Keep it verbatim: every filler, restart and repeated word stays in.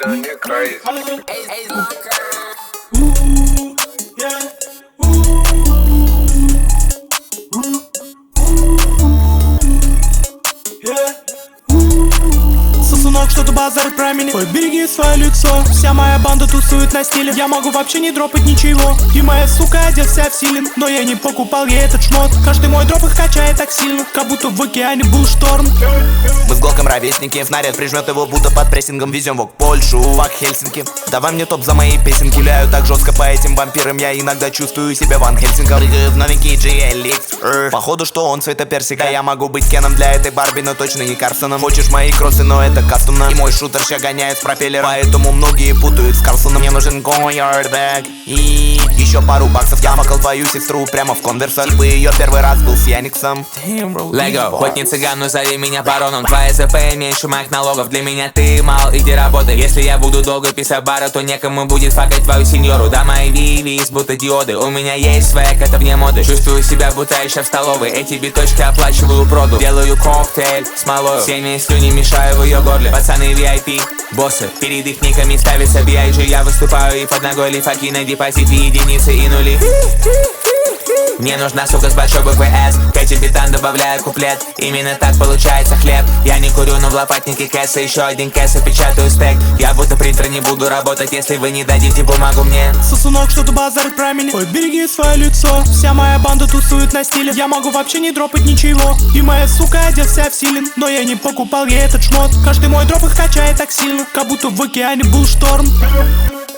done, you're crazy. Ooh, yeah. Сосунок, что-то базарит про меня. Ой, береги свое лицо. Вся моя банда тусует на стиле. Я могу вообще не дропать ничего. И моя сука одет вся в силен. Но я не покупал ей этот шмот. Каждый мой дроп их качает так сильно, как будто в океане был шторм. Мы с Голком ровесники. Снаряд прижмет его будто под прессингом. Везем его к Польшу, фак Хельсинки. Давай мне топ за мои песенки. Гуляю так жестко по этим вампирам. Я иногда чувствую себя Ван Хельсингом. Прыгаю в новенький джи эл икс. Походу, что он цвета персика. Я могу быть Кеном для этой Барби, но точно не Карсоном. Хочешь мои кроссы, но это кастомно. И мой шутер ща гоняет с пропеллера. Поэтому многие путают с Карлсоном. Мне нужен Goyard и еще пару баксов. Я макал твою сестру прямо в конверсах. Типа ее первый раз был с Яниксом. Лего, хоть не цыган, но зови меня бароном. Твоя ЗП меньше моих налогов. Для меня ты мал, иди работай. Если я буду долго писать бара, то некому будет факать твою сеньору. Да, мои вивис, будто диоды. У меня есть свек, это вне моды. Чувствую себя, будто еще в столовой. Эти биточки оплачиваю проду. Делаю коктейль с малою. Всеми слюни мешаю в ее горле. Пацаны ви ай пи, боссы. Перед их никами ставится би ай джи. Я выступаю и под ногой лифаки на депозит и единицы и нули. Мне нужна сука с большой буквы С. Кэти битан добавляю куплет. Именно так получается хлеб. Я не курю, но в лопатнике кэса. Еще один кэс и печатаю стек. Я будто принтер, не буду работать, если вы не дадите бумагу мне. Сосунок, что-то базарит про меня. Ой, береги свое лицо. Вся моя банда тусует на стиле. Я могу вообще не дропать ничего. И моя сука одет вся в силен. Но я не покупал ей этот шмот. Каждый мой дроп их качает так сильно, как будто в океане был шторм.